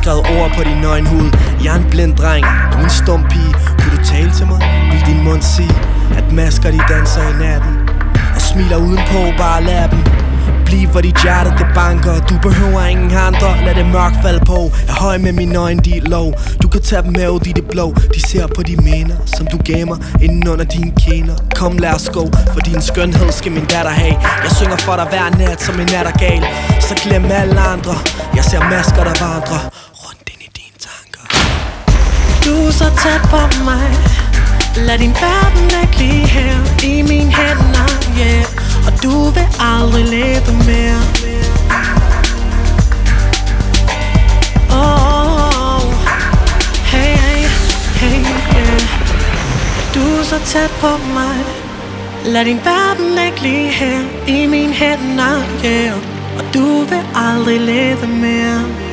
skrevet ord på din nøgenhud. Jeg er en blind dreng, du er en stum pige. Kunne du tale til mig? Vil din mund sige, at masker de danser i natten og smiler udenpå, bare lad dem. Bliv hvor dit hjerte det banker. Du behøver ingen andre, lad det mørk falde på. Jeg høj med mine øjne, de er low. Du kan tage dem med ud i det blå. De ser på de minder, som du gemmer inden under dine kinder. Kom lad os gå, for din skønhed skal min datter have. Jeg synger for dig hver nat som en nattergal. Så glem alle andre, jeg ser masker der vandrer rundt ind i dine tanker. Du er så tæt på mig. Lad din verden ikke lige her i mine hænder, yeah. Og du vil aldrig leve mere. Oh, hey, hey, hey, yeah. Du er så tæt på mig. Lad din verden ikke lige her i mine hænder, yeah. Og du vil aldrig leve mere.